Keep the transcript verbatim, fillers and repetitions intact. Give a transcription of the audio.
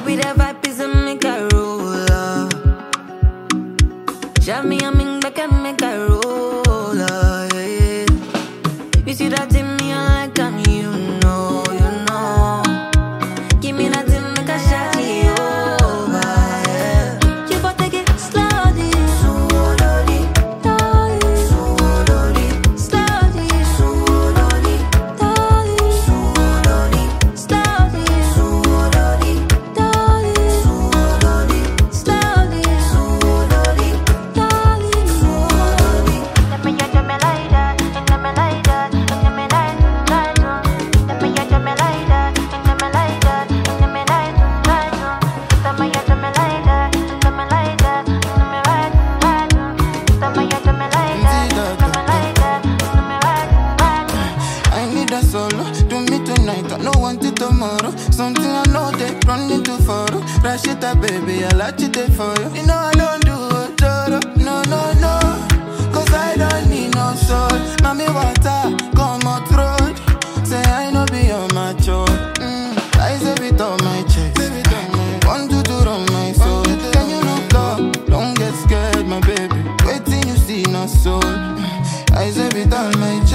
with the vibe is a make a roller. Show me a ming back and make a roller. Yeah, yeah. You see that in me, I like I'm you know, you know. Give me that in make a shot over. Yeah. You got take it slowly, slowly, slowly, slowly, slowly, slowly, slowly, slowly, slowly, slowly, slowly, slowly, slowly. Let me get me like that, and let me like that, and let me like that. Let me get me like that, and let me like that, and let me like that. Let me get me like that, and let me like that, and let me like that. Let me get me like that, and let me like that, and let me like that. I need a solo, do me tonight, I don't want it tomorrow. Something I know they run into for. Rush it up, baby, I'll latch it there for you. You know I don't do it, Joro. No, no, no, cause I don't need no soul. Mommy, water, come out road. Say I know be on my job. Mm, I say it on my chest. Want to do on my soul. Can you look up? Don't get scared, my baby. Wait till you see no soul. I say it on my chest.